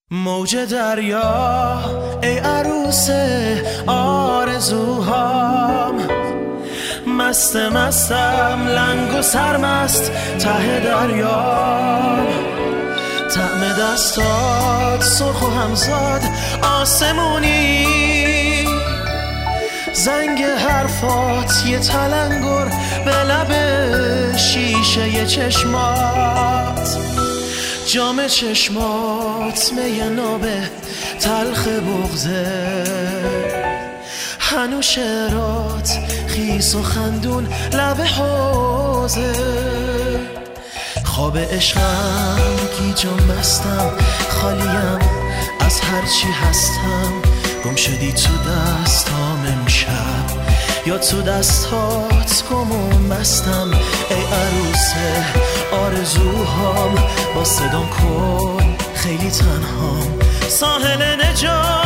موج دریا ای عروس آرزوهام، مستم لنگ و سرمست ته دریا. طعم دستات سرخ و همزاد آسمونی، زنگ حرفات یه تلنگر به لب شیشه ی چشمات. جام چشمات می نابه تلخ بغضه، هنو شعرات خیس و خندون لب حوزه. خواب عشقم گیجم بستم، خالیم از هرچی هستم. گم شدی تو دستام امشب، یا تو دستات گم و مستم. ای عروس آرزوهام، با صدام کن خیلی تنهام. ساحل نجات